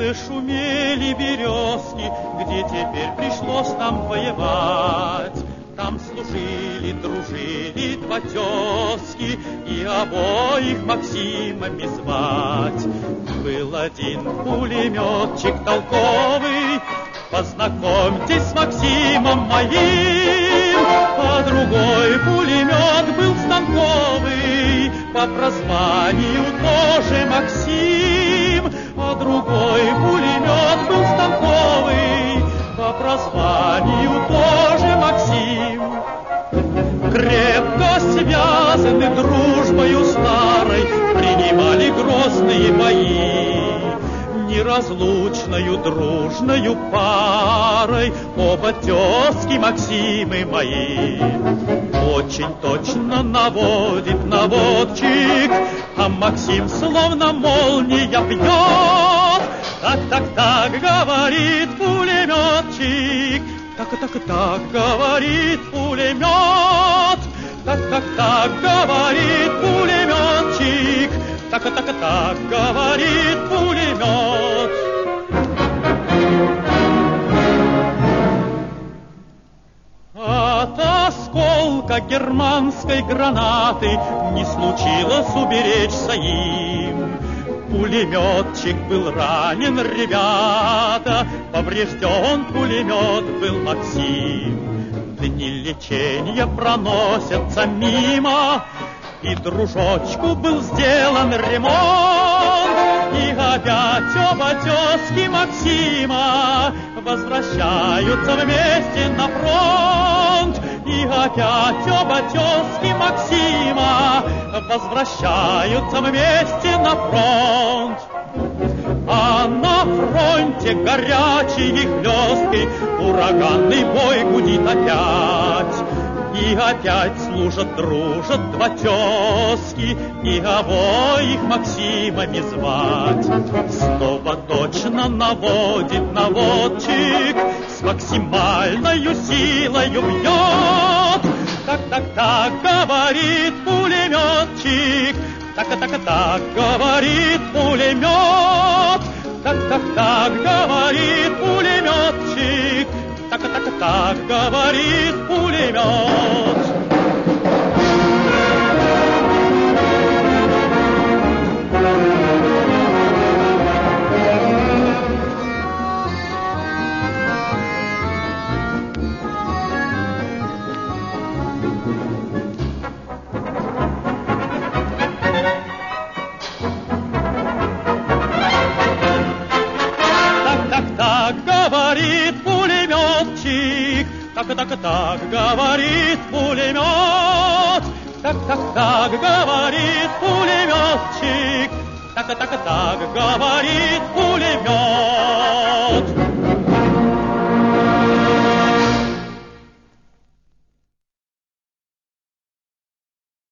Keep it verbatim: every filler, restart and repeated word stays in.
где шумели березки, где теперь пришлось нам воевать. Там служили, дружили два тезки, и обоих Максимами звать. Был один пулеметчик толковый, познакомьтесь с Максимом моим, а другой пулемет был станковый, по прозванию тоже Максим, а другой пулемет был станковый, по прозванию тоже Максим. Крепко связаны дружбою старой, принимали грозные бои. Неразлучною дружною парой оба тезки Максимы мои. Очень точно наводит наводчик, а Максим словно молния бьет. Так-так-так, говорит пулеметчик, так-так-так, говорит пулемет. Так-так-так, говорит пулеметчик, так-так-так, говорит пулемет. От осколка германской гранаты не случилось уберечься им. Пулеметчик был ранен, ребята, поврежден пулемет был Максим. Дни лечения проносятся мимо, и дружочку был сделан ремонт. И опять оба тезки Максима возвращаются вместе на фронт. И опять оба тезки Максима возвращаются вместе на фронт. А на фронте горячий и хлесткий ураганный бой гудит опять. И опять служат, дружат два тезки, и обоих Максимами звать. Снова точно наводит наводчик, с максимальною силою бьет. Так-так-так, говорит пулеметчик, так-так-так, говорит пулемет. Так-так-так, говорит пулеметчик, так-так-так, говорит пулемет. Так-так-так, говорит пулеметчик, так-так-так, говорит пулемет. Так-так-так, говорит пулеметчик, так-так-так, говорит пулемет.